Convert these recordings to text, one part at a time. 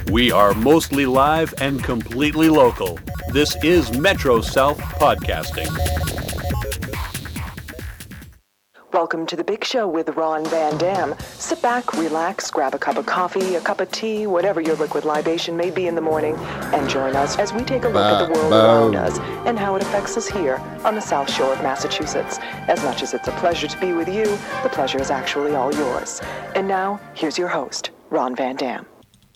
We are mostly live and completely local. This is Metro South Podcasting. Welcome to The Big Show with Ron Van Dam. Sit back, relax, grab a cup of coffee, a cup of tea, whatever your liquid libation may be in the morning, and join us as we take a look at the world around us and how it affects us here on the South Shore of Massachusetts. As much as it's a pleasure to be with you, the pleasure is actually all yours. And now, here's your host, Ron Van Dam.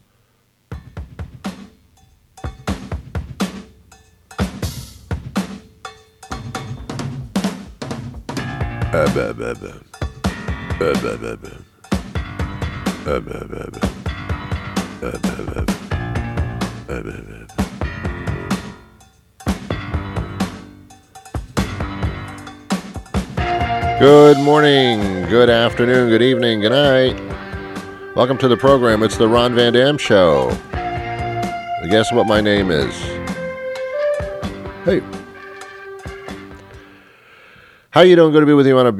Good morning, good afternoon, good evening, good night. Welcome to the program. It's the Ron Van Dam Show. Guess what my name is? Hey. How you doing? Good to be with you on a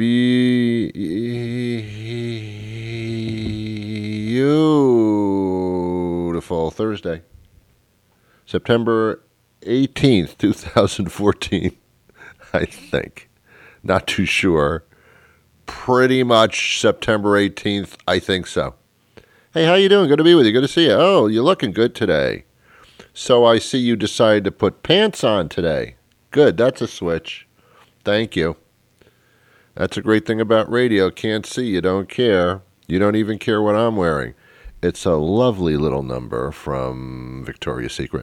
beautiful Thursday. September 18th, 2014, I think. Not too sure. Pretty much September 18th, I think so. Hey, how you doing? Good to be with you. Good to see you. Oh, you're looking good today. So I see you decided to put pants on today. Good, that's a switch. Thank you. That's a great thing about radio. Can't see, you don't care. You don't even care what I'm wearing. It's a lovely little number from Victoria's Secret.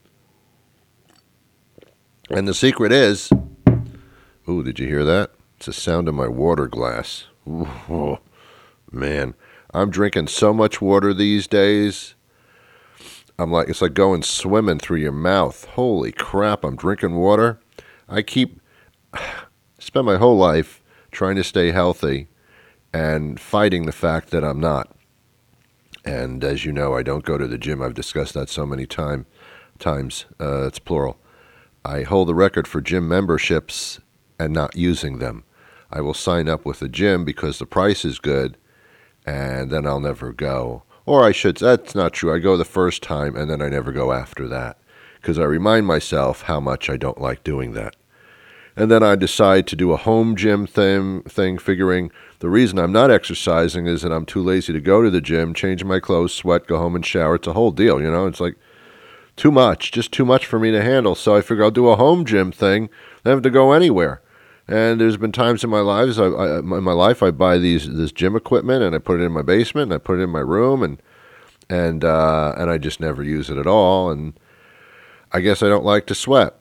And the secret is... Ooh, did you hear that? It's the sound of my water glass. Ooh, man, I'm drinking so much water these days. It's like going swimming through your mouth. Holy crap, I'm drinking water. I spend my whole life trying to stay healthy and fighting the fact that I'm not. And as you know, I don't go to the gym. I've discussed that so many times. It's plural. I hold the record for gym memberships and not using them. I will sign up with the gym because the price is good, and then I'll never go. Or that's not true. I go the first time, and then I never go after that because I remind myself how much I don't like doing that. And then I decide to do a home gym thing, figuring the reason I'm not exercising is that I'm too lazy to go to the gym, change my clothes, sweat, go home and shower. It's a whole deal, you know. It's like too much, just too much for me to handle. So I figure I'll do a home gym thing. I don't have to go anywhere. And there's been times in my life I buy this gym equipment and I put it in my basement and I put it in my room and I just never use it at all. And I guess I don't like to sweat.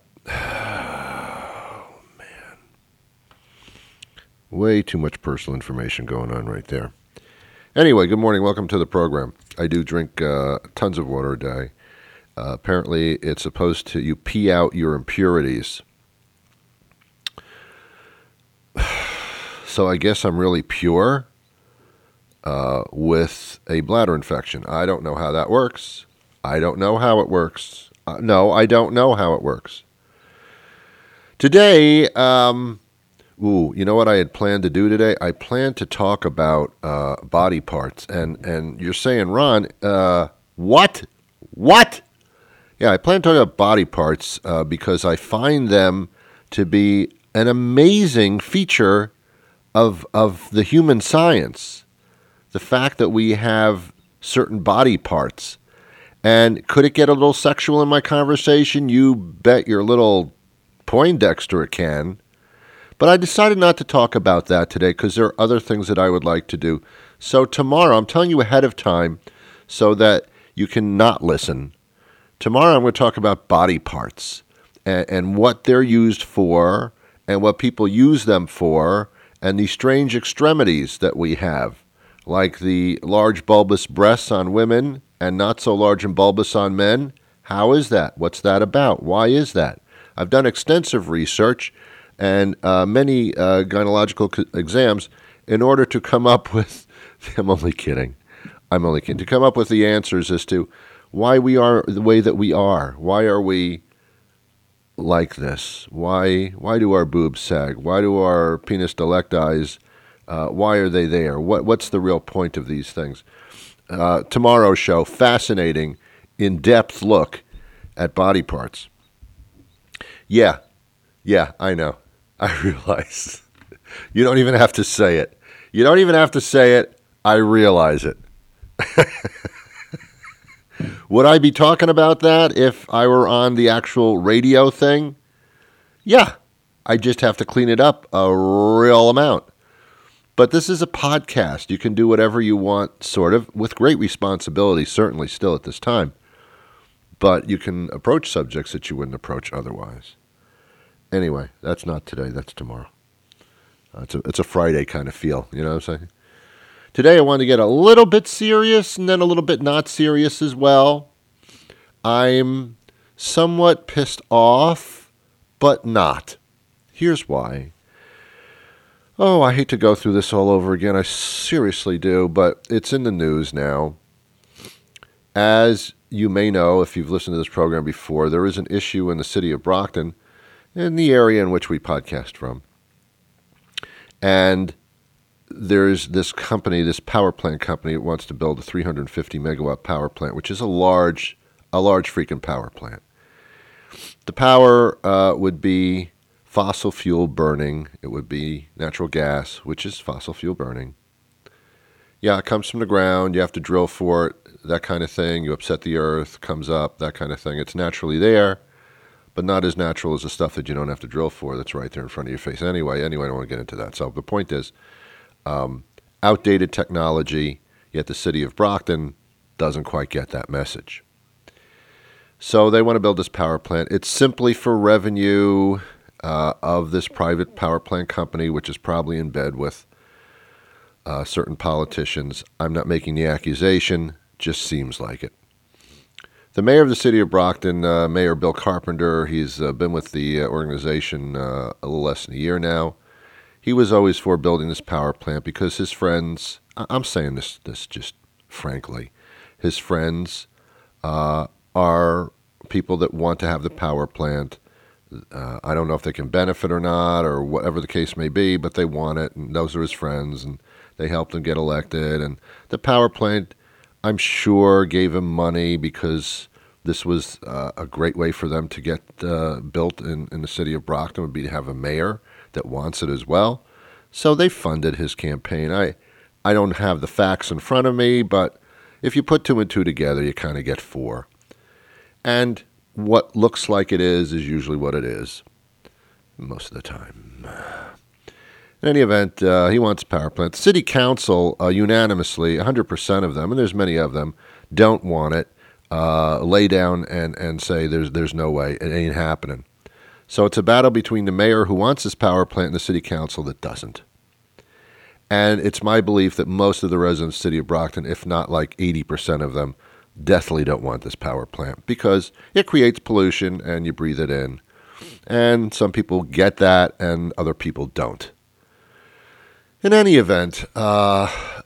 Way too much personal information going on right there. Anyway, good morning. Welcome to the program. I do drink tons of water a day. Apparently, it's supposed to, you pee out your impurities. So I guess I'm really pure with a bladder infection. I don't know how that works. I don't know how it works. No, I don't know how it works. Today, you know what I had planned to do today? I planned to talk about body parts. And you're saying, Ron, what? What? Yeah, I plan to talk about body parts because I find them to be an amazing feature of the human science. The fact that we have certain body parts. And could it get a little sexual in my conversation? You bet your little Poindexter it can. But I decided not to talk about that today because there are other things that I would like to do. So tomorrow, I'm telling you ahead of time so that you can not listen. Tomorrow I'm going to talk about body parts and what they're used for and what people use them for and the strange extremities that we have, like the large bulbous breasts on women and not so large and bulbous on men. How is that? What's that about? Why is that? I've done extensive research and many gynecological exams in order to come up with, I'm only kidding, to come up with the answers as to why we are the way that we are. Why are we like this? Why do our boobs sag? Why do our penis delecti? Why are they there? What's the real point of these things? Tomorrow's show, fascinating in-depth look at body parts. Yeah, I know. I realize. You don't even have to say it. You don't even have to say it. I realize it. Would I be talking about that if I were on the actual radio thing? Yeah, I just have to clean it up a real amount. But this is a podcast. You can do whatever you want, sort of, with great responsibility, certainly still at this time. But you can approach subjects that you wouldn't approach otherwise. Anyway, that's not today. That's tomorrow. It's a Friday kind of feel, you know what I'm saying? Today I wanted to get a little bit serious and then a little bit not serious as well. I'm somewhat pissed off, but not. Here's why. Oh, I hate to go through this all over again. I seriously do, but it's in the news now. As you may know, if you've listened to this program before, there is an issue in the city of Brockton, in the area in which we podcast from. And there's this company, this power plant company, that wants to build a 350 megawatt power plant, which is a large freaking power plant. The power would be fossil fuel burning. It would be natural gas, which is fossil fuel burning. Yeah, it comes from the ground. You have to drill for it, that kind of thing. You upset the earth, comes up, that kind of thing. It's naturally there, but not as natural as the stuff that you don't have to drill for that's right there in front of your face. Anyway, I don't want to get into that. So the point is, outdated technology, yet the city of Brockton doesn't quite get that message. So they want to build this power plant. It's simply for revenue of this private power plant company, which is probably in bed with certain politicians. I'm not making the accusation, just seems like it. The mayor of the city of Brockton, Mayor Bill Carpenter, he's been with the organization a little less than a year now. He was always for building this power plant because his friends, I'm saying this just frankly, his friends are people that want to have the power plant. I don't know if they can benefit or not, or whatever the case may be, but they want it, and those are his friends, and they helped him get elected. And the power plant, I'm sure, gave him money because this was a great way for them to get built in the city of Brockton, would be to have a mayor that wants it as well. So they funded his campaign. I don't have the facts in front of me, but if you put two and two together, you kind of get four. And what looks like it is usually what it is most of the time. In any event, he wants a power plant. The city council unanimously, 100% of them, and there's many of them, don't want it, lay down and say there's no way, it ain't happening. So it's a battle between the mayor who wants this power plant and the city council that doesn't. And it's my belief that most of the residents of the city of Brockton, if not like 80% of them, definitely don't want this power plant because it creates pollution and you breathe it in. And some people get that and other people don't. In any event, and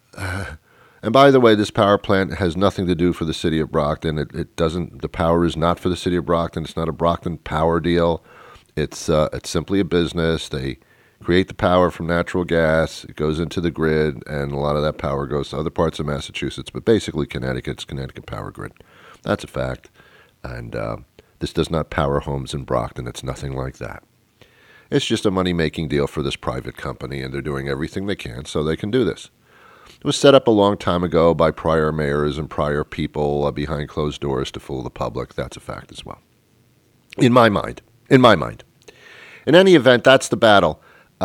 by the way, this power plant has nothing to do for the city of Brockton. It doesn't. The power is not for the city of Brockton. It's not a Brockton power deal. It's simply a business. They create the power from natural gas. It goes into the grid, and a lot of that power goes to other parts of Massachusetts, but basically Connecticut's Connecticut power grid. That's a fact. And this does not power homes in Brockton. It's nothing like that. It's just a money-making deal for this private company, and they're doing everything they can so they can do this. It was set up a long time ago by prior mayors and prior people behind closed doors to fool the public. That's a fact as well. In my mind. In any event, that's the battle.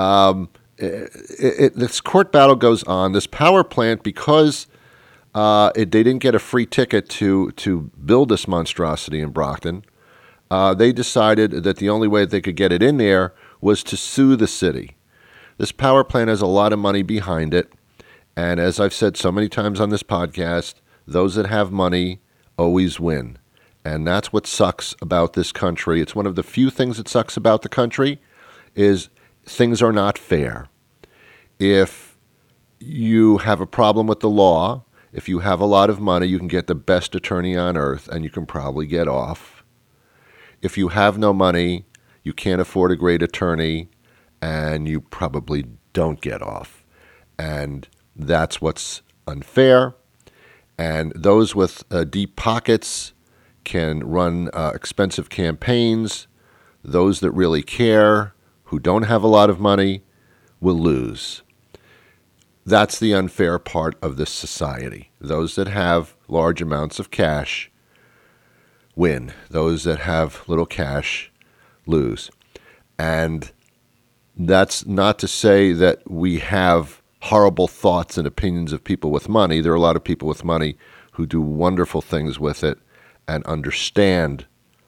This court battle goes on. This power plant, because they didn't get a free ticket to build this monstrosity in Brockton, they decided that the only way they could get it in there was to sue the city. This power plant has a lot of money behind it, and as I've said so many times on this podcast, those that have money always win. And that's what sucks about this country. It's one of the few things that sucks about the country is things are not fair. If you have a problem with the law, if you have a lot of money, you can get the best attorney on earth and you can probably get off. If you have no money, you can't afford a great attorney and you probably don't get off. And that's what's unfair. And those with deep pockets can run expensive campaigns. Those that really care, who don't have a lot of money, will lose. That's the unfair part of this society. Those that have large amounts of cash win. Those that have little cash lose. And that's not to say that we have horrible thoughts and opinions of people with money. There are a lot of people with money who do wonderful things with it and understand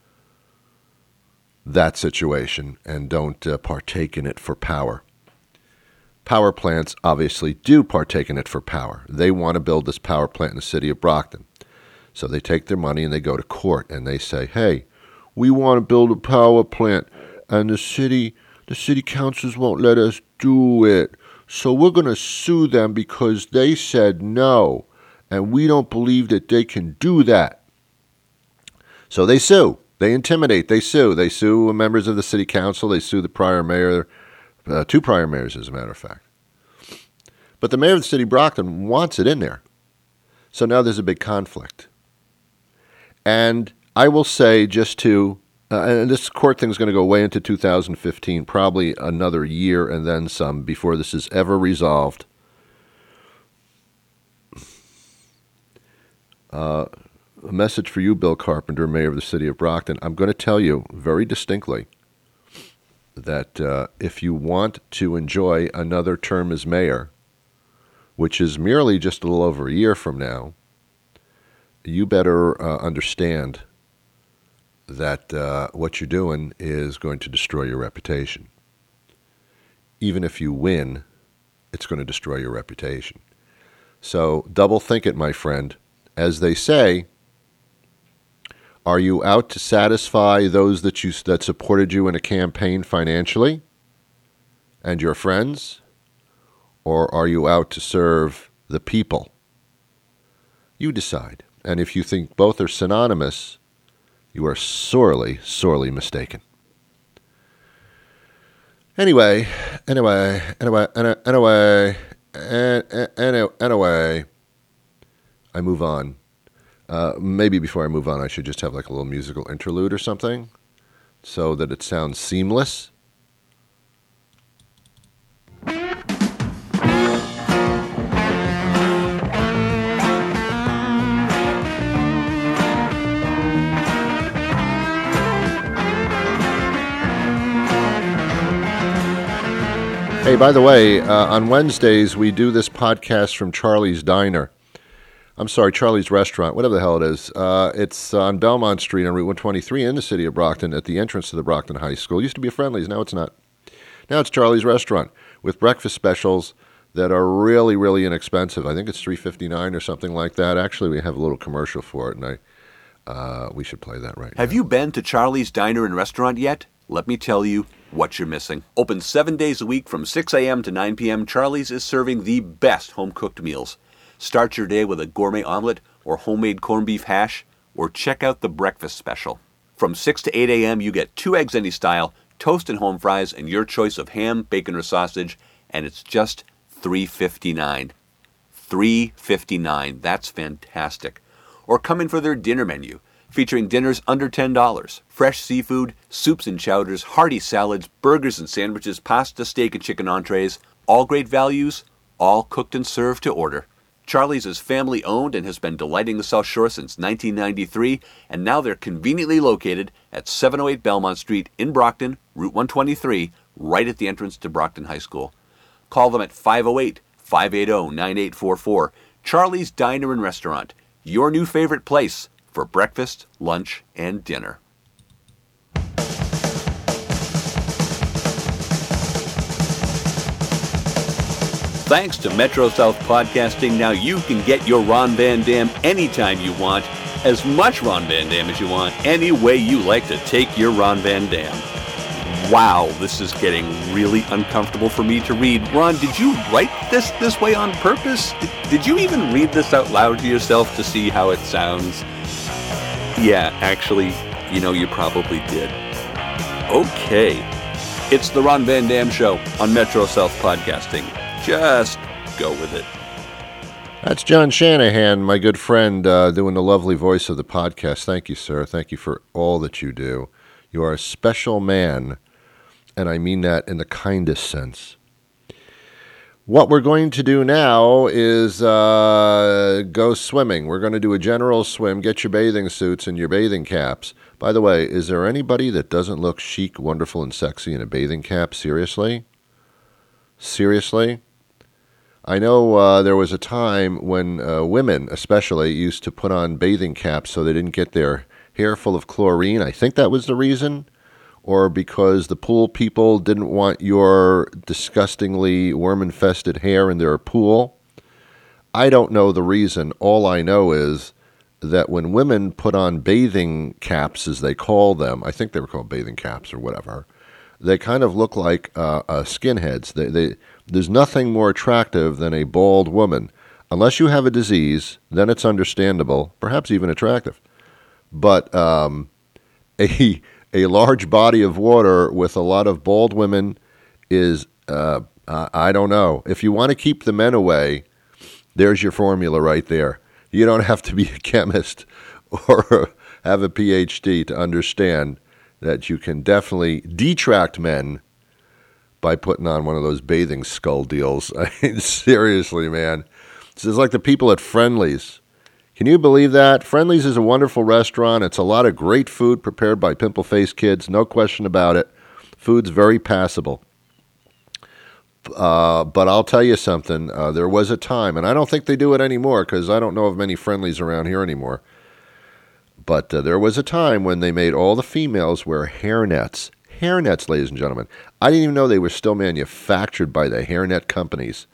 that situation and don't partake in it for power. Power plants obviously do partake in it for power. They want to build this power plant in the city of Brockton. So they take their money and they go to court and they say, hey, we want to build a power plant and the city councils won't let us do it. So we're going to sue them because they said no. And we don't believe that they can do that. So they sue. They intimidate. They sue. They sue members of the city council. They sue the prior mayor, 2 prior mayors, as a matter of fact. But the mayor of the city of Brockton wants it in there. So now there's a big conflict. And I will say just to, and this court thing is going to go way into 2015, probably another year and then some before this is ever resolved. A message for you, Bill Carpenter, mayor of the city of Brockton. I'm going to tell you very distinctly that if you want to enjoy another term as mayor, which is merely just a little over a year from now, you better understand that what you're doing is going to destroy your reputation. Even if you win, it's going to destroy your reputation. So double think it, my friend. As they say, are you out to satisfy those that supported you in a campaign financially and your friends? Or are you out to serve the people? You decide. And if you think both are synonymous, you are sorely, sorely mistaken. Anyway, I move on. Maybe before I move on, I should just have like a little musical interlude or something so that it sounds seamless. Hey, by the way, on Wednesdays, we do this podcast from Charlie's Diner. I'm sorry, Charlie's Restaurant, whatever the hell it is. It's on Belmont Street on Route 123 in the city of Brockton at the entrance to the Brockton High School. It used to be a Friendly's, now it's not. Now it's Charlie's Restaurant with breakfast specials that are really, really inexpensive. I think it's $3.59 or something like that. Actually, we have a little commercial for it, and we should play that right now. Have you been to Charlie's Diner and Restaurant yet? Let me tell you what you're missing. Open 7 days a week from 6 a.m. to 9 p.m., Charlie's is serving the best home-cooked meals. Start your day with a gourmet omelet or homemade corned beef hash, or check out the breakfast special. From 6 to 8 a.m., you get 2 eggs any style, toast and home fries, and your choice of ham, bacon, or sausage, and it's just $3.59. $3.59. That's fantastic. Or come in for their dinner menu, featuring dinners under $10. Fresh seafood, soups and chowders, hearty salads, burgers and sandwiches, pasta, steak, and chicken entrees. All great values, all cooked and served to order. Charlie's is family-owned and has been delighting the South Shore since 1993, and now they're conveniently located at 708 Belmont Street in Brockton, Route 123, right at the entrance to Brockton High School. Call them at 508-580-9844. Charlie's Diner and Restaurant, your new favorite place for breakfast, lunch, and dinner. Thanks to Metro South Podcasting, now you can get your Ron Van Dam anytime you want, as much Ron Van Dam as you want, any way you like to take your Ron Van Dam. Wow, this is getting really uncomfortable for me to read. Ron, did you write this way on purpose? Did you even read this out loud to yourself to see how it sounds? Yeah, actually, you probably did. Okay. It's the Ron Van Dam Show on Metro South Podcasting. Just go with it. That's John Shanahan, my good friend, doing the lovely voice of the podcast. Thank you, sir. Thank you for all that you do. You are a special man, and I mean that in the kindest sense. What we're going to do now is go swimming. We're going to do a general swim. Get your bathing suits and your bathing caps. By the way, is there anybody that doesn't look chic, wonderful, and sexy in a bathing cap? Seriously? Seriously? I know there was a time when women, especially, used to put on bathing caps so they didn't get their hair full of chlorine. I think that was the reason. Or because the pool people didn't want your disgustingly worm-infested hair in their pool. I don't know the reason. All I know is that when women put on bathing caps, as they call them, I think they were called bathing caps or whatever, they kind of look like skinheads. There's nothing more attractive than a bald woman. Unless you have a disease, then it's understandable, perhaps even attractive. But a large body of water with a lot of bald women is, I don't know. If you want to keep the men away, there's your formula right there. You don't have to be a chemist or have a PhD to understand that you can definitely detract men by putting on one of those bathing skull deals. I mean, seriously, man. This is like the people at Friendly's. Can you believe that? Friendly's is a wonderful restaurant. It's a lot of great food prepared by pimple-faced kids, no question about it. Food's very passable. But I'll tell you something. There was a time, and I don't think they do it anymore because I don't know of many Friendly's around here anymore. But there was a time when they made all the females wear hairnets. Hairnets, ladies and gentlemen. I didn't even know they were still manufactured by the hairnet companies.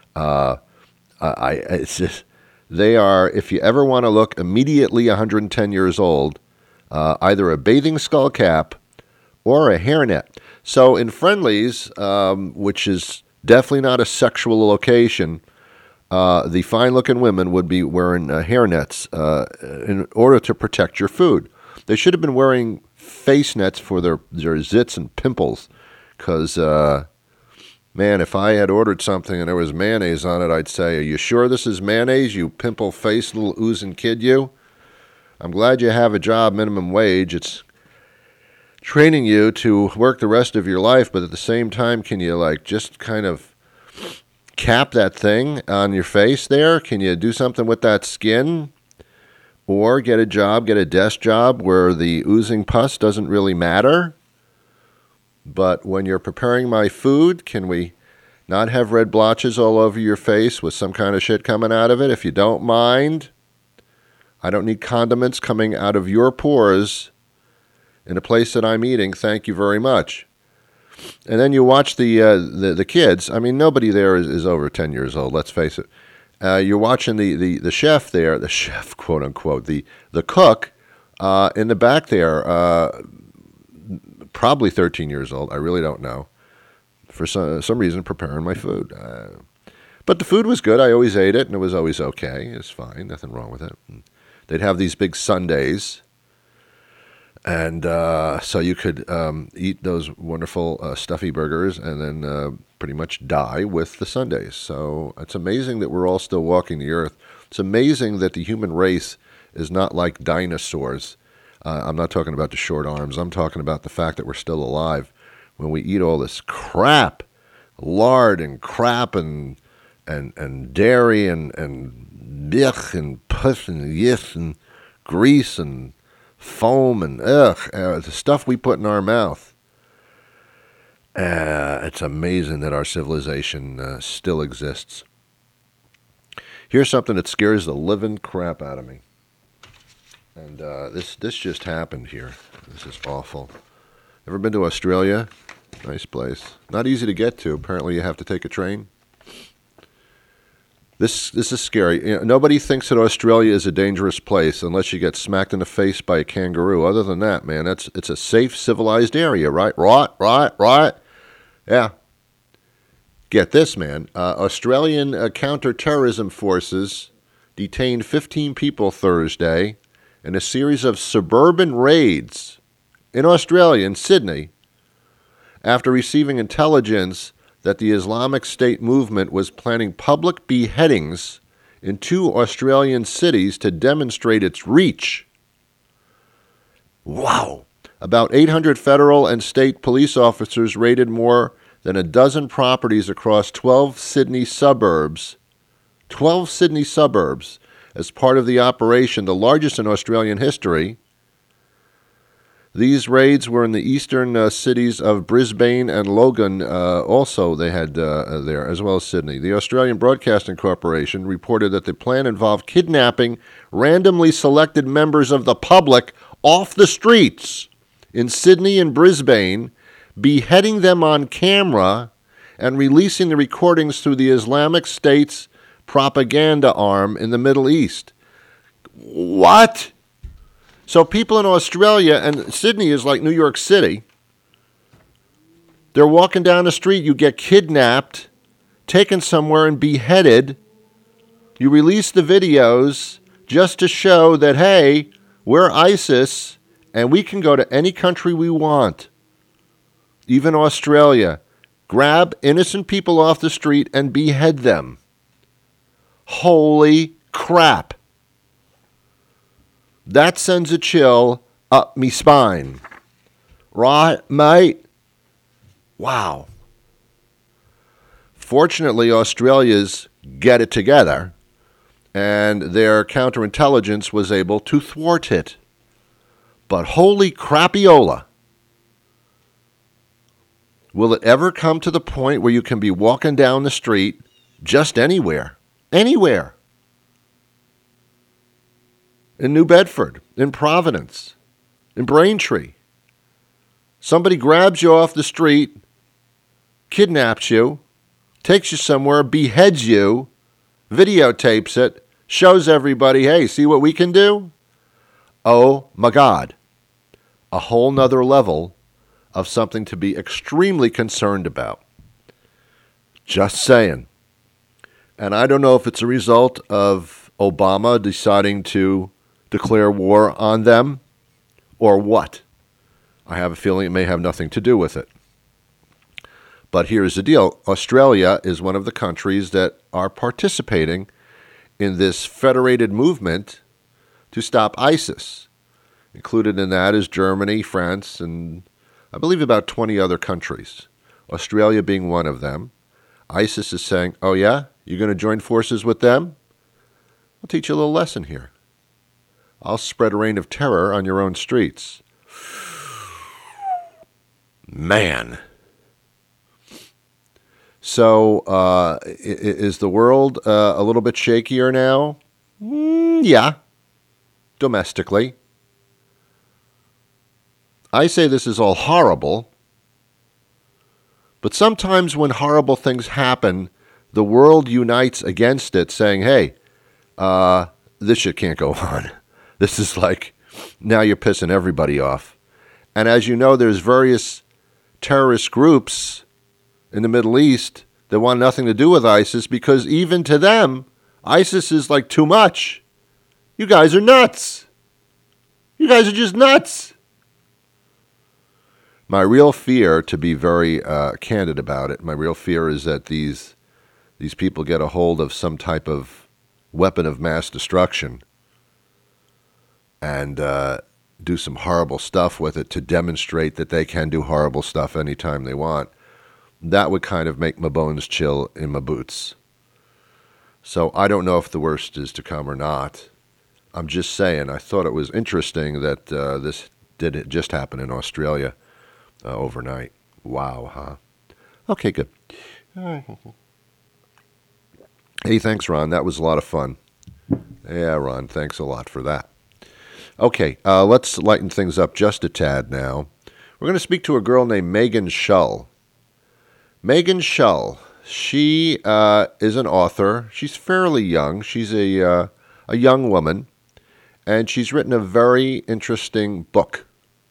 It's just, they are, if you ever want to look immediately 110 years old, either a bathing skull cap or a hairnet. So in Friendly's, which is definitely not a sexual location, the fine-looking women would be wearing hairnets in order to protect your food. They should have been wearing face nets for their zits and pimples because, man, if I had ordered something and there was mayonnaise on it, I'd say, are you sure this is mayonnaise, you pimple-faced little oozing kid, you? I'm glad you have a job minimum wage. It's training you to work the rest of your life, but at the same time, can you, like, just kind of cap that thing on your face there? Can you do something with that skin? Or get a job, get a desk job where the oozing pus doesn't really matter? But when you're preparing my food, can we not have red blotches all over your face with some kind of shit coming out of it? If you don't mind, I don't need condiments coming out of your pores in a place that I'm eating. Thank you very much. And then you watch the kids. I mean, nobody there is over 10 years old, let's face it. You're watching the chef there, the chef, quote unquote, the cook in the back there, probably 13 years old. I really don't know. For some reason, preparing my food. But the food was good. I always ate it, and it was always okay. It's fine. Nothing wrong with it. And they'd have these big sundaes. And so you could eat those wonderful stuffy burgers and then pretty much die with the sundaes. So it's amazing that we're all still walking the earth. It's amazing that the human race is not like dinosaurs. I'm not talking about the short arms. I'm talking about the fact that we're still alive. When we eat all this crap, lard and crap and dairy and blech and pus and yis and grease and foam and the stuff we put in our mouth. It's amazing that our civilization still exists. Here's something that scares the living crap out of me. And this just happened here. This is awful. Ever been to Australia? Nice place. Not easy to get to. Apparently you have to take a train. This is scary. You know, nobody thinks that Australia is a dangerous place unless you get smacked in the face by a kangaroo. Other than that, man, it's a safe, civilized area, right? Right. Yeah. Get this, man. Australian counter-terrorism forces detained 15 people Thursday in a series of suburban raids in Australia, in Sydney, after receiving intelligence that the Islamic State movement was planning public beheadings in 2 Australian cities to demonstrate its reach. Wow! About 800 federal and state police officers raided more than a dozen properties across 12 Sydney suburbs. 12 Sydney suburbs as part of the operation, the largest in Australian history. These raids were in the eastern cities of Brisbane and Logan. Also, they had there, as well as Sydney. The Australian Broadcasting Corporation reported that the plan involved kidnapping randomly selected members of the public off the streets in Sydney and Brisbane, beheading them on camera, and releasing the recordings through the Islamic State's propaganda arm in the Middle East. What? So people in Australia, and Sydney is like New York City, they're walking down the street, you get kidnapped, taken somewhere and beheaded. You release the videos just to show that, hey, we're ISIS and we can go to any country we want, even Australia. Grab innocent people off the street and behead them. Holy crap. That sends a chill up me spine. Right, mate? Wow. Fortunately, Australia's get it together, and their counterintelligence was able to thwart it. But holy crapiola. Will it ever come to the point where you can be walking down the street just anywhere? Anywhere. In New Bedford, in Providence, in Braintree. Somebody grabs you off the street, kidnaps you, takes you somewhere, beheads you, videotapes it, shows everybody, hey, see what we can do? Oh my God. A whole nother level of something to be extremely concerned about. Just saying. And I don't know if it's a result of Obama deciding to declare war on them or what. I have a feeling it may have nothing to do with it. But here's the deal. Australia is one of the countries that are participating in this federated movement to stop ISIS. Included in that is Germany, France, and I believe about 20 other countries. Australia being one of them. ISIS is saying, oh yeah, you're going to join forces with them? I'll teach you a little lesson here. I'll spread a reign of terror on your own streets. Man. So, is the world a little bit shakier now? Yeah. Domestically. I say this is all horrible. But sometimes when horrible things happen, the world unites against it, saying, hey, this shit can't go on. This is like, now you're pissing everybody off. And as you know, there's various terrorist groups in the Middle East that want nothing to do with ISIS because even to them, ISIS is like too much. You guys are nuts. You guys are just nuts. My real fear, to be very candid about it, my real fear is that these people get a hold of some type of weapon of mass destruction and do some horrible stuff with it to demonstrate that they can do horrible stuff anytime they want. That would kind of make my bones chill in my boots. So I don't know if the worst is to come or not. I'm just saying, I thought it was interesting that this did just happen in Australia overnight. Wow, huh? Okay, good. Hey, thanks, Ron. That was a lot of fun. Yeah, Ron, thanks a lot for that. Okay, let's lighten things up just a tad now. We're going to speak to a girl named Megan Shull. Megan Shull, she is an author. She's fairly young. She's a young woman, and she's written a very interesting book.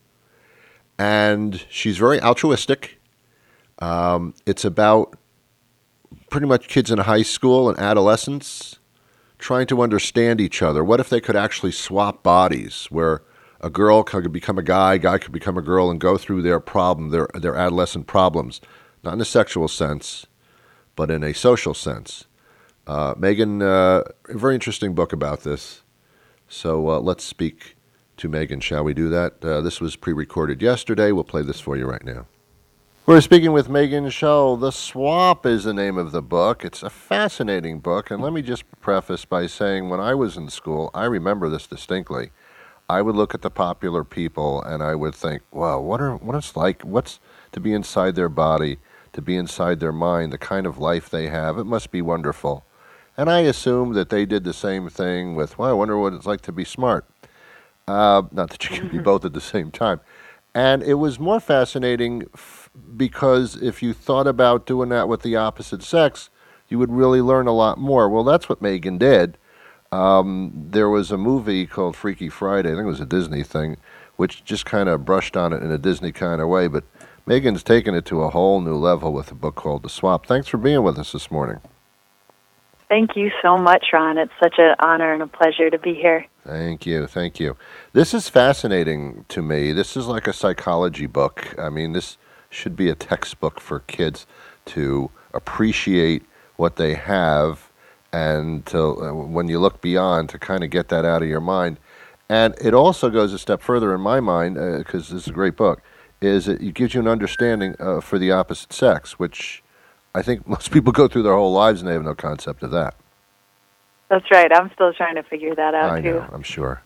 And she's very altruistic. It's about pretty much kids in high school and adolescents trying to understand each other. What if they could actually swap bodies, where a girl could become a guy could become a girl, and go through their problem, their adolescent problems, not in a sexual sense, but in a social sense. Megan, a very interesting book about this. So let's speak to Megan. Shall we do that? This was pre-recorded yesterday. We'll play this for you right now. We're speaking with Megan Shull. The Swap is the name of the book. It's a fascinating book. And let me just preface by saying when I was in school, I remember this distinctly. I would look at the popular people and I would think, wow, what it's like, what's to be inside their body, to be inside their mind, the kind of life they have. It must be wonderful. And I assumed that they did the same thing with, well, I wonder what it's like to be smart. Not that you can be both at the same time. And it was more fascinating because if you thought about doing that with the opposite sex, you would really learn a lot more. Well, that's what Megan did. There was a movie called Freaky Friday, I think it was a Disney thing, which just kind of brushed on it in a Disney kind of way. But Megan's taken it to a whole new level with a book called The Swap. Thanks for being with us this morning. Thank you so much, Ron. It's such an honor and a pleasure to be here. Thank you. Thank you. This is fascinating to me. This is like a psychology book. I mean, this should be a textbook for kids to appreciate what they have and to, when you look beyond, to kind of get that out of your mind. And it also goes a step further in my mind, because this is a great book, is it gives you an understanding for the opposite sex, which I think most people go through their whole lives and they have no concept of that. That's right. I'm still trying to figure that out, too. I know. I'm sure.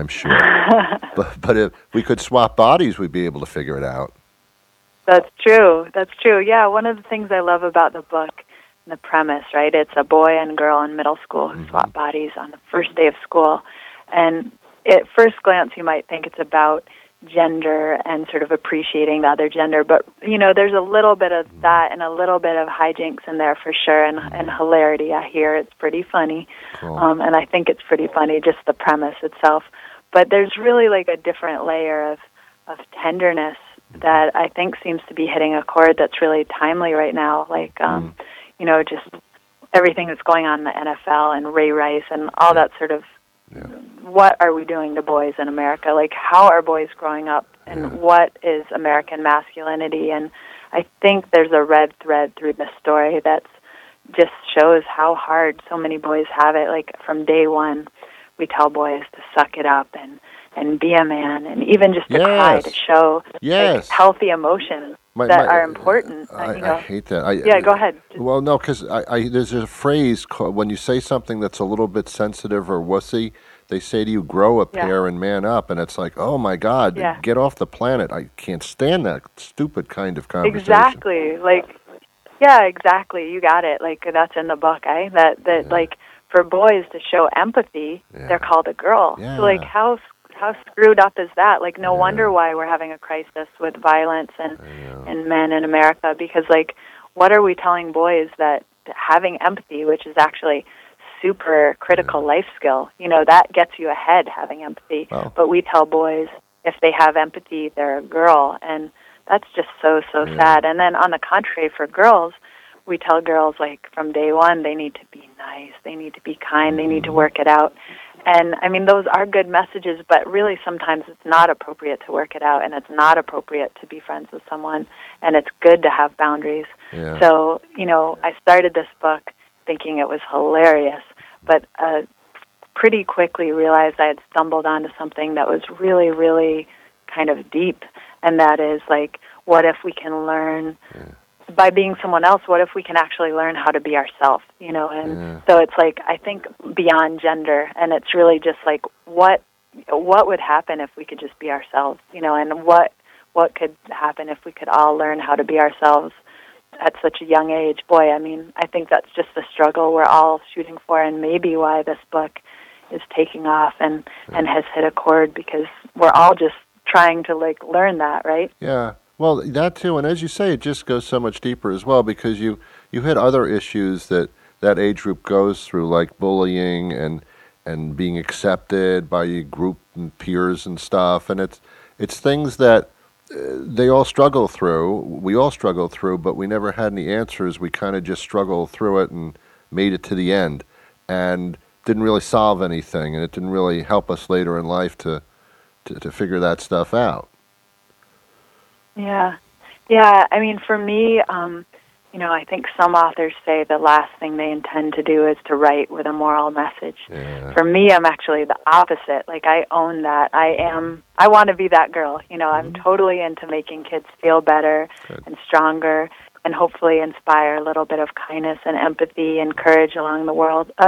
But if we could swap bodies, we'd be able to figure it out. That's true. Yeah, one of the things I love about the book, the premise, right? It's a boy and girl in middle school who swap bodies on the first day of school. And at first glance, you might think it's about gender and sort of appreciating the other gender, but there's a little bit of that and a little bit of hijinks in there for sure, and hilarity. I hear it's pretty funny. Cool. And I think it's pretty funny, just the premise itself. But there's really like a different layer of tenderness that I think seems to be hitting a chord that's really timely right now. Like just everything that's going on in the NFL and Ray Rice and all that sort of. Yeah. What are we doing to boys in America? Like, how are boys growing up, and what is American masculinity? And I think there's a red thread through the story that just shows how hard so many boys have it. Like, from day one, we tell boys to suck it up and be a man, and even just to cry, to show like, healthy emotions that are important. I hate that. Go ahead. Well, no, because there's a phrase called, when you say something that's a little bit sensitive or wussy, they say to you, grow a pair and man up. And it's like, oh, my God, get off the planet. I can't stand that stupid kind of conversation. Exactly. Exactly. You got it. Like, that's in the book, That like, for boys to show empathy, they're called a girl. Yeah. So, like, how screwed up is that? Like, no wonder why we're having a crisis with violence and men in America, because, like, what are we telling boys that having empathy, which is actually super critical life skill, that gets you ahead, having empathy. Wow. But we tell boys if they have empathy, they're a girl, and that's just so sad. And then on the contrary, for girls, we tell girls, like, from day one, they need to be nice, they need to be kind, they need to work it out. And, I mean, those are good messages, but really sometimes it's not appropriate to work it out, and it's not appropriate to be friends with someone, and it's good to have boundaries. Yeah. So, I started this book thinking it was hilarious, but pretty quickly realized I had stumbled onto something that was really, really kind of deep, and that is, like, what if we can learn... by being someone else, what if we can actually learn how to be ourselves, And so it's like, I think beyond gender, and it's really just like, what would happen if we could just be ourselves, and what could happen if we could all learn how to be ourselves at such a young age. Boy, I mean, I think that's just the struggle we're all shooting for, and maybe why this book is taking off and has hit a chord, because we're all just trying to, like, learn that, right? Yeah. Well, that too, and as you say, it just goes so much deeper as well, because you hit other issues that age group goes through, like bullying and being accepted by your group and peers and stuff, and it's things that they all struggle through. We all struggle through, but we never had any answers. We kind of just struggled through it and made it to the end, and didn't really solve anything, and it didn't really help us later in life to figure that stuff out. Yeah. I mean, for me, I think some authors say the last thing they intend to do is to write with a moral message. Yeah. For me, I'm actually the opposite. Like, I own that. I want to be that girl. I'm totally into making kids feel better and stronger, and hopefully inspire a little bit of kindness and empathy and courage along the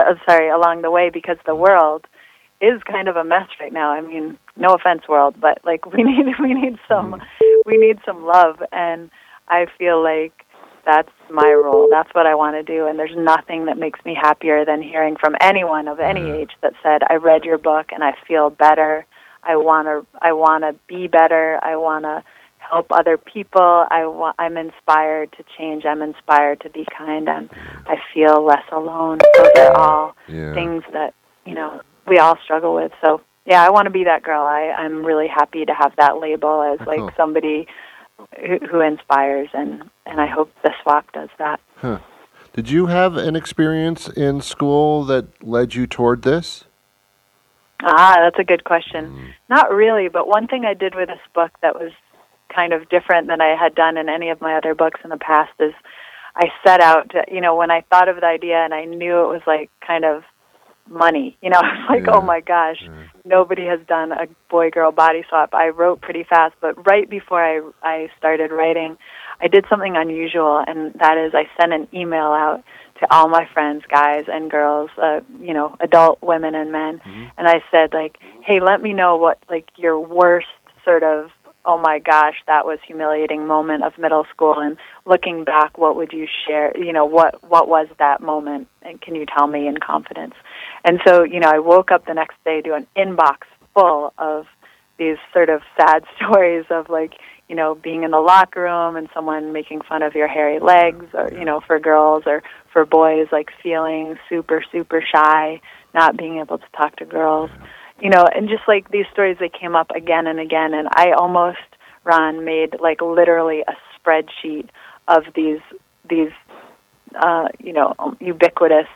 way, because the world is kind of a mess right now. I mean, no offense, world, but like we need some love, and I feel like that's my role. That's what I want to do, and there's nothing that makes me happier than hearing from anyone of any age that said, "I read your book and I feel better. I want to be better. I want to help other people. I'm inspired to change. I'm inspired to be kind, and I feel less alone." Those are all things that we all struggle with. So yeah, I want to be that girl. I'm really happy to have that label as like somebody who inspires, and I hope the swap does that. Huh. Did you have an experience in school that led you toward this? That's a good question. Not really, but one thing I did with this book that was kind of different than I had done in any of my other books in the past is I set out to, when I thought of the idea and I knew it was like kind of money, I was like, oh my gosh, nobody has done a boy-girl body swap. I wrote pretty fast, but right before I started writing, I did something unusual, and that is I sent an email out to all my friends, guys and girls, adult women and men, and I said, like, hey, let me know what, like, your worst sort of, oh my gosh, that was humiliating moment of middle school, and looking back, what would you share, what was that moment, and can you tell me in confidence? And so, I woke up the next day to an inbox full of these sort of sad stories of, like, being in the locker room and someone making fun of your hairy legs, or, for girls, or for boys, like feeling super, super shy, not being able to talk to girls, and just like these stories, they came up again and again. And I almost, Ron, made like literally a spreadsheet of these ubiquitous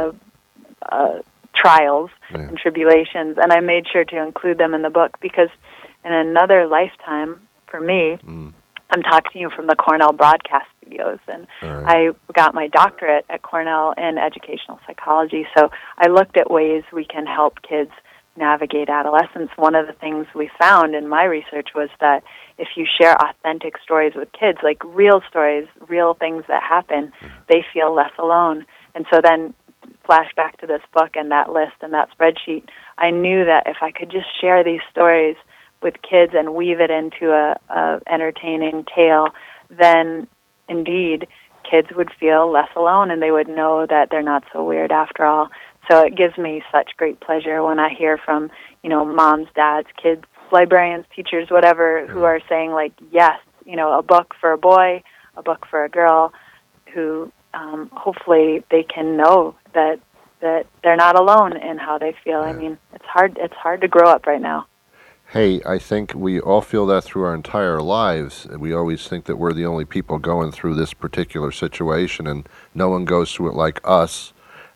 trials and tribulations. And I made sure to include them in the book because in another lifetime, for me, I'm talking to you from the Cornell Broadcast Studios, and I got my doctorate at Cornell in educational psychology, so I looked at ways we can help kids navigate adolescence. One of the things we found in my research was that if you share authentic stories with kids, like real stories, real things that happen, they feel less alone. And so then, flash back to this book and that list and that spreadsheet, I knew that if I could just share these stories with kids and weave it into a entertaining tale, then indeed kids would feel less alone and they would know that they're not so weird after all. So it gives me such great pleasure when I hear from, moms, dads, kids, librarians, teachers, whatever, who are saying like, yes, a book for a boy, a book for a girl, who hopefully they can know that they're not alone in how they feel. I mean, it's hard to grow up right now. Hey, I think we all feel that through our entire lives. We always think that we're the only people going through this particular situation, and no one goes through it like us.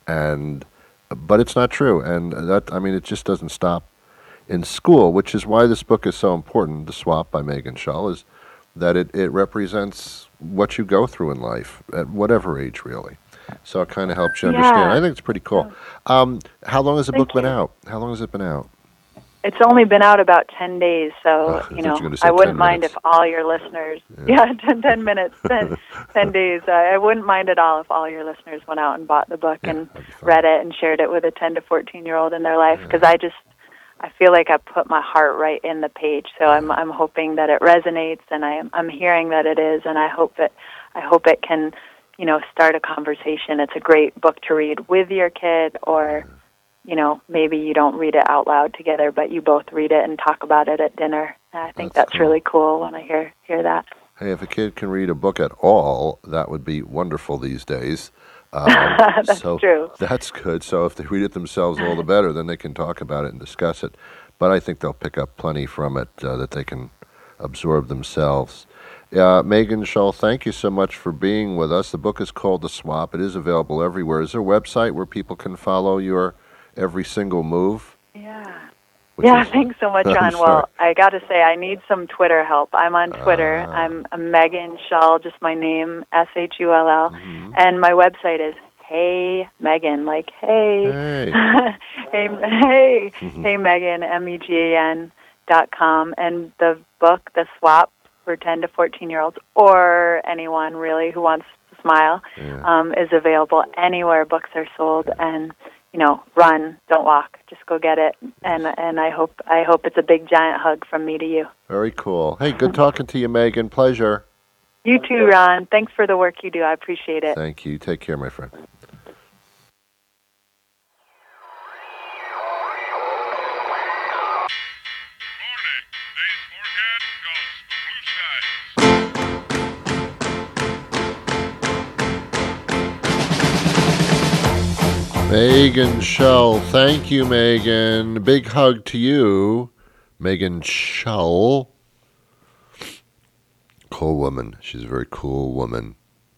But it's not true, and it just doesn't stop in school, which is why this book is so important. The Swap by Megan Shull is that it represents what you go through in life at whatever age, really. So it kind of helps you understand. I think it's pretty cool. How long has the book been out? How long has it been out? It's only been out about 10 days, so, I wouldn't mind if all your listeners, 10 minutes, 10 days. I wouldn't mind at all if all your listeners went out and bought the book and read it and shared it with a 10 to 14-year-old in their life, because I feel like I put my heart right in the page, so I'm hoping that it resonates, and I'm hearing that it is, and I hope it can, start a conversation. It's a great book to read with your kid, or maybe you don't read it out loud together, but you both read it and talk about it at dinner. And I think that's cool. Really cool when I hear that. Hey, if a kid can read a book at all, that would be wonderful these days. That's true. That's good. So if they read it themselves, all the better. Then they can talk about it and discuss it. But I think they'll pick up plenty from it that they can absorb themselves. Megan Shull, thank you so much for being with us. The book is called The Swap. It is available everywhere. Is there a website where people can follow your every single move? Yeah. Yeah, thanks so much, Ron. Well, I got to say, I need some Twitter help. I'm on Twitter. I'm Megan Shull, just my name, SHULL. Mm-hmm. And my website is Hey Megan, like hey. Hey Megan, MEGAN.com. And the book, The Swap, for 10 to 14-year-olds, or anyone really who wants to smile, is available anywhere books are sold. And run, don't walk. Just go get it. And I hope it's a big giant hug from me to you. Very cool. Hey, good talking to you, Megan. Pleasure. You too, Ron. Thanks for the work you do. I appreciate it. Thank you. Take care, my friend. Megan Shull. Thank you, Megan. Big hug to you, Megan Shull. Cool woman. She's a very cool woman.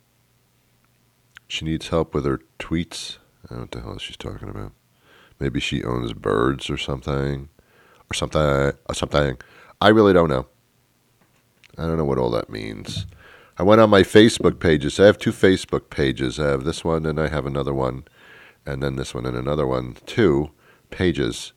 She needs help with her tweets. I don't know what the hell she's talking about. Maybe she owns birds or something. Or something. I really don't know. I don't know what all that means. I went on my Facebook pages. I have 2 Facebook pages. I have this one and I have another one. And then this one and another one, 2 pages.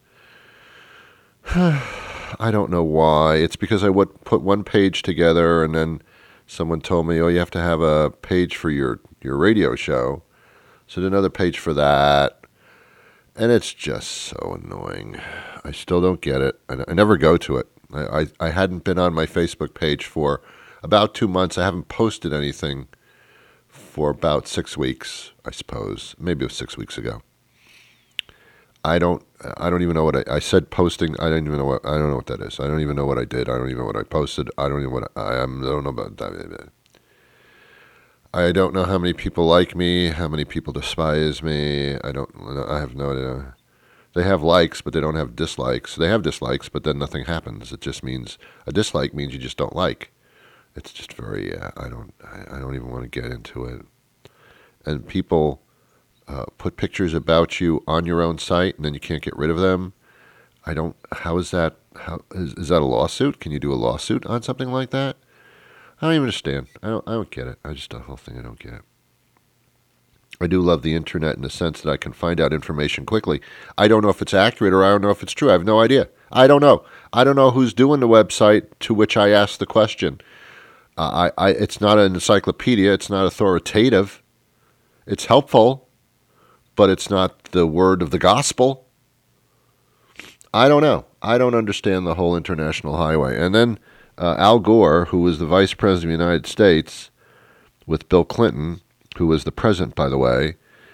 I don't know why. It's because I would put one page together and then someone told me, you have to have a page for your radio show. So another page for that. And it's just so annoying. I still don't get it. I never go to it. I hadn't been on my Facebook page for about 2 months. I haven't posted anything for about 6 weeks, I suppose. Maybe it was 6 weeks ago. I don't even know what I said posting. I don't know what that is. I don't even know what I did. I don't even know what I posted. I don't know about that. I don't know how many people like me, how many people despise me. I have no idea. They have likes, but they don't have dislikes. They have dislikes, but then nothing happens. It just means a dislike means you just don't like. It's just very. I don't even want to get into it. And people put pictures about you on your own site, and then you can't get rid of them. How is that? Is that a lawsuit? Can you do a lawsuit on something like that? I don't even understand. I don't get it. The whole thing I don't get it. I do love the internet in the sense that I can find out information quickly. I don't know if it's accurate or I don't know if it's true. I have no idea. I don't know. I don't know who's doing the website to which I asked the question. It's not an encyclopedia. It's not authoritative. It's helpful, but it's not the word of the gospel. I don't know. I don't understand the whole international highway. And then Al Gore, who was the vice president of the United States with Bill Clinton, who was the president, by the way,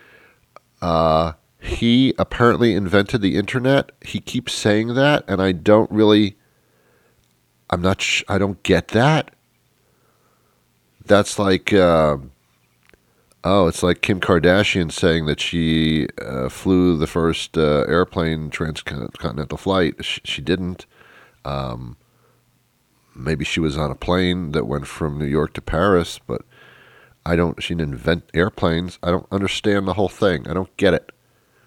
he apparently invented the internet. He keeps saying that, and I don't get that. That's like, it's like Kim Kardashian saying that she flew the first airplane transcontinental flight. She didn't. Maybe she was on a plane that went from New York to Paris, but she didn't invent airplanes. I don't understand the whole thing. I don't get it.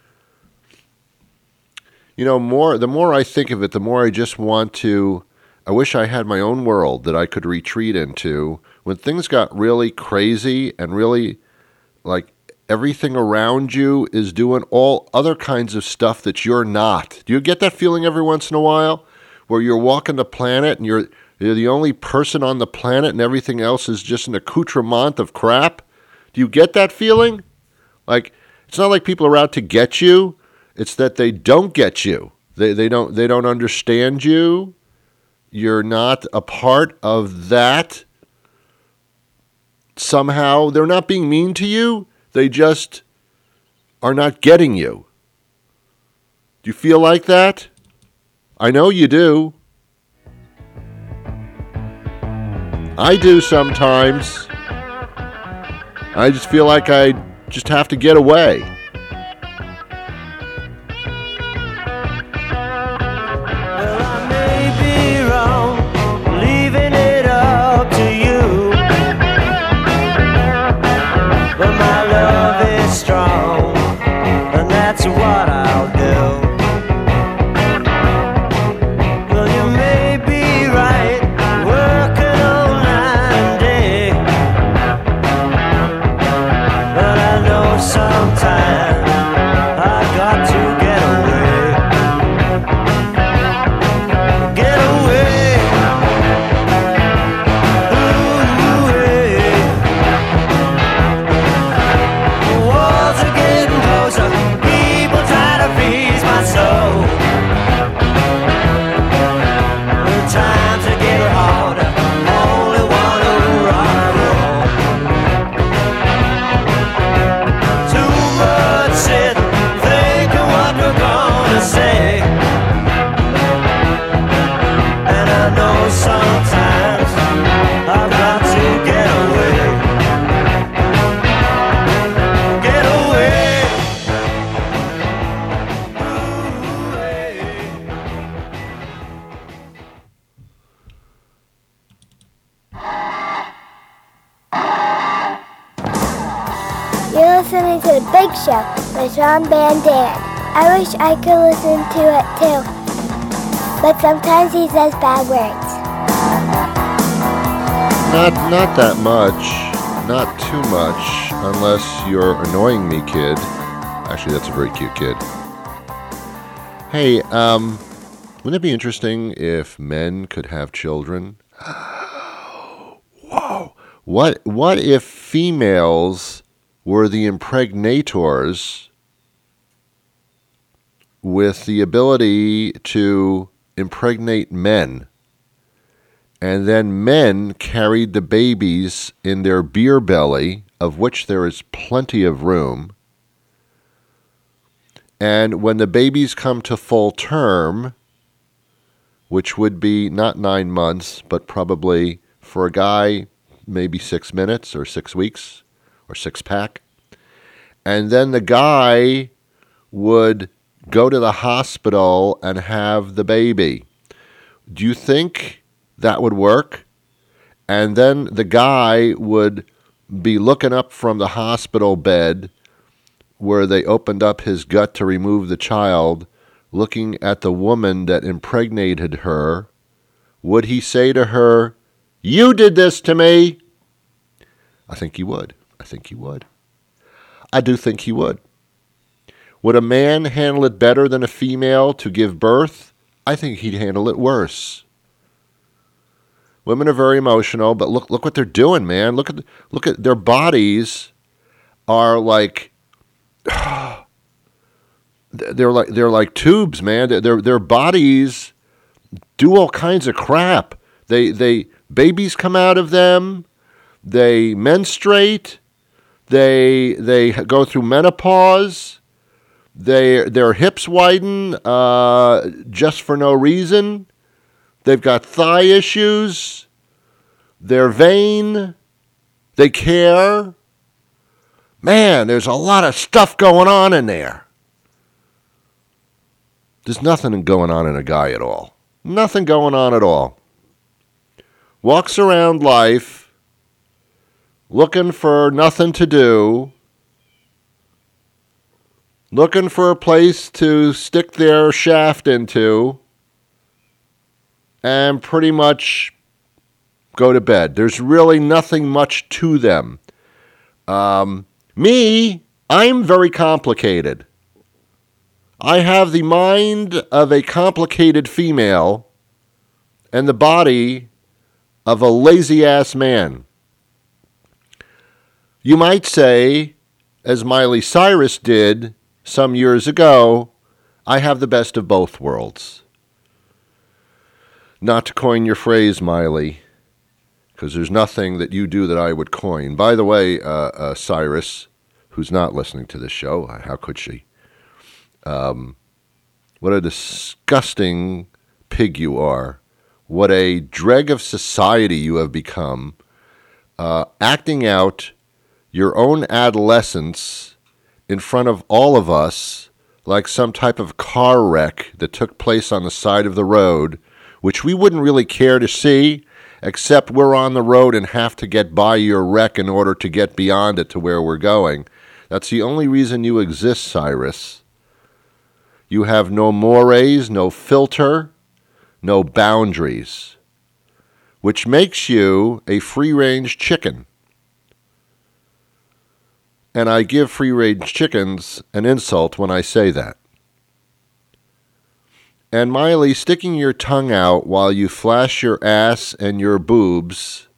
The more I think of it, the more I just want to. I wish I had my own world that I could retreat into when things got really crazy and really like everything around you is doing all other kinds of stuff that you're not. Do you get that feeling every once in a while where you're walking the planet and you're the only person on the planet and everything else is just an accoutrement of crap? Do you get that feeling? Like, it's not like people are out to get you. It's that they don't get you. They don't understand you. You're not a part of that. Somehow, they're not being mean to you. They just are not getting you. Do you feel like that? I know you do. I do sometimes. I just feel like I just have to get away. Well, I may be wrong, leaving it up to you. But my love is strong, and that's what I'll do. listening to The Big Show with Ron Van Dam. I wish I could listen to it too, but sometimes he says bad words. Not that much. Not too much, unless you're annoying me, kid. Actually, that's a very cute kid. Hey, wouldn't it be interesting if men could have children? Whoa. What if females were the impregnators with the ability to impregnate men, and then men carried the babies in their beer belly, of which there is plenty of room, and when the babies come to full term, which would be not 9 months, but probably for a guy, maybe 6 minutes or 6 weeks or 6-pack. And then the guy would go to the hospital and have the baby. Do you think that would work? And then the guy would be looking up from the hospital bed where they opened up his gut to remove the child, looking at the woman that impregnated her. Would he say to her, "You did this to me"? I think he would. I do think he would. Would a man handle it better than a female to give birth? I think he'd handle it worse. Women are very emotional, but look what they're doing, man. Look at their bodies are like they're like tubes, man. Their bodies do all kinds of crap. They babies come out of them. They menstruate. They go through menopause. Their hips widen just for no reason. They've got thigh issues. They're vain. They care. Man, there's a lot of stuff going on in there. There's nothing going on in a guy at all. Nothing going on at all. Walks around life looking for nothing to do, looking for a place to stick their shaft into, and pretty much go to bed. There's really nothing much to them. Me, I'm very complicated. I have the mind of a complicated female and the body of a lazy-ass man. You might say, as Miley Cyrus did some years ago, I have the best of both worlds. Not to coin your phrase, Miley, because there's nothing that you do that I would coin. By the way, Cyrus, who's not listening to this show, how could she? What a disgusting pig you are. What a dreg of society you have become, acting out your own adolescence in front of all of us like some type of car wreck that took place on the side of the road, which we wouldn't really care to see, except we're on the road and have to get by your wreck in order to get beyond it to where we're going. That's the only reason you exist, Cyrus. You have no mores, no filter, no boundaries, which makes you a free-range chicken. And I give free-range chickens an insult when I say that. And Miley, sticking your tongue out while you flash your ass and your boobs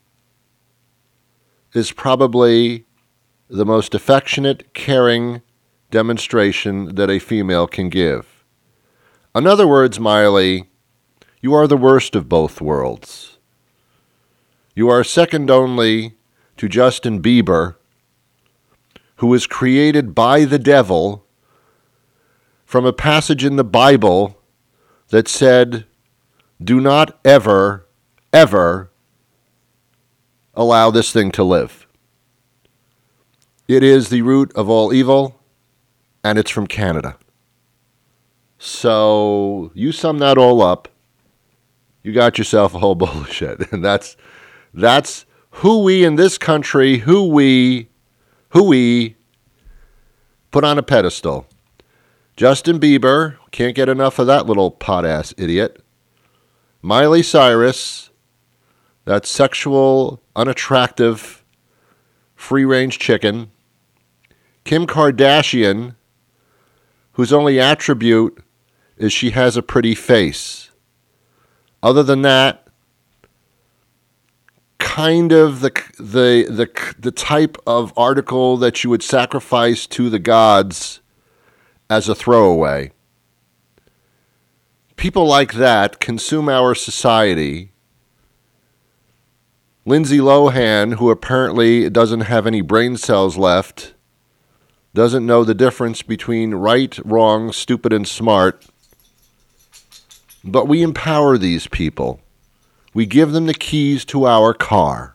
is probably the most affectionate, caring demonstration that a female can give. In other words, Miley, you are the worst of both worlds. You are second only to Justin Bieber, who was created by the devil from a passage in the Bible that said, do not ever, ever allow this thing to live. It is the root of all evil, and it's from Canada. So you sum that all up, you got yourself a whole bowl of shit. And that's who we in this country, who we put on a pedestal. Justin Bieber, can't get enough of that little pot-ass idiot. Miley Cyrus, that sexual, unattractive, free-range chicken. Kim Kardashian, whose only attribute is she has a pretty face. Other than that, kind of the type of article that you would sacrifice to the gods as a throwaway. People like that consume our society. Lindsay Lohan, who apparently doesn't have any brain cells left, doesn't know the difference between right, wrong, stupid, and smart. But we empower these people. We give them the keys to our car.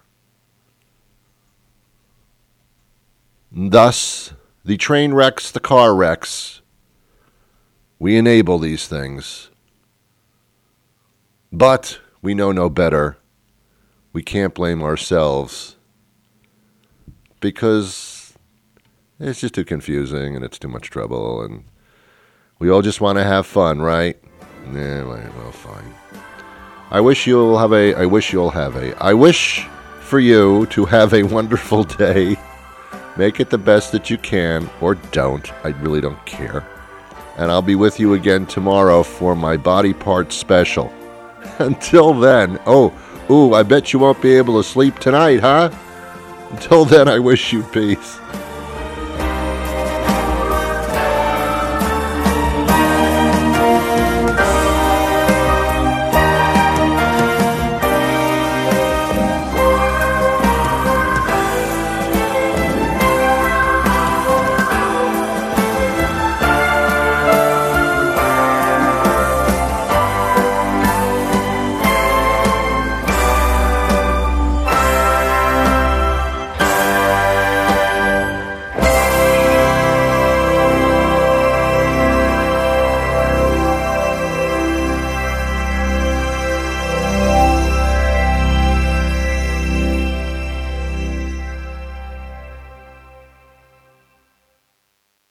Thus, the train wrecks, the car wrecks. We enable these things. But we know no better. We can't blame ourselves because it's just too confusing and it's too much trouble, and we all just want to have fun, right? Yeah, well, fine. I wish for you to have a wonderful day. Make it the best that you can, or don't. I really don't care. And I'll be with you again tomorrow for my body parts special. Until then, I bet you won't be able to sleep tonight, huh? Until then, I wish you peace.